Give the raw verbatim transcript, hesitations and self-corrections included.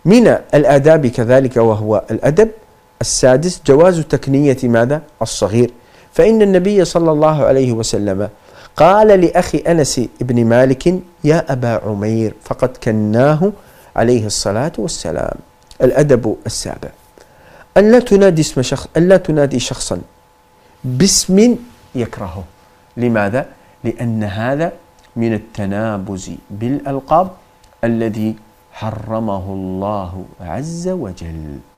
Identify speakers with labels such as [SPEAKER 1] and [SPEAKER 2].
[SPEAKER 1] من الآداب كذلك وهو الأدب السادس جواز تكنية ماذا؟ الصغير، فإن النبي صلى الله عليه وسلم قال لأخي أنس بن مالك يا أبا عمير، فقد كناه عليه الصلاة والسلام. الأدب السابع أن لا تنادي اسم شخص أن لا تنادي شخصا باسم يكرهه. لماذا؟ لأن هذا من التنابز بالألقاب الذي حرمه الله عز وجل.